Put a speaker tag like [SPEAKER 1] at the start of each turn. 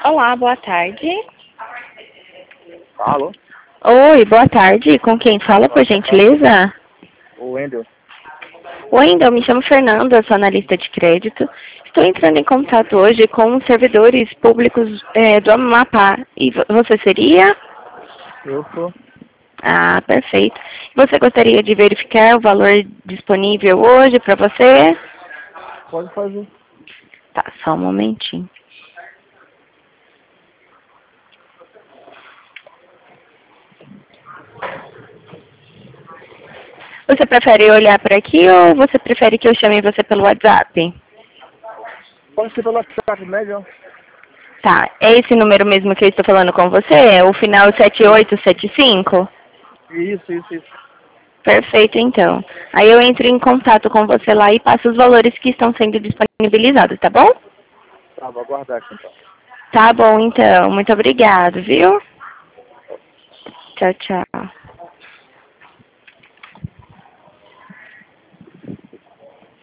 [SPEAKER 1] Olá, boa tarde.
[SPEAKER 2] Alô?
[SPEAKER 1] Oi, boa tarde. Com quem fala, por gentileza?
[SPEAKER 2] O Wendel.
[SPEAKER 1] Oi, então, me chamo Fernanda, sou analista de crédito. Estou entrando em contato hoje com os servidores públicos do Amapá. E você seria?
[SPEAKER 2] Eu sou.
[SPEAKER 1] Ah, perfeito. Você gostaria de verificar o valor disponível hoje para você?
[SPEAKER 2] Pode fazer.
[SPEAKER 1] Tá, só um momentinho. Você prefere olhar por aqui ou você prefere que eu chame você pelo WhatsApp?
[SPEAKER 2] Pode ser pelo WhatsApp, melhor.
[SPEAKER 1] Tá, é esse número mesmo que eu estou falando com você? O final 7875?
[SPEAKER 2] Isso.
[SPEAKER 1] Perfeito, então. Aí eu entro em contato com você lá e passo os valores que estão sendo disponibilizados, tá bom?
[SPEAKER 2] Tá, vou aguardar aqui então.
[SPEAKER 1] Tá bom, então. Muito obrigado, viu? Tchau, tchau.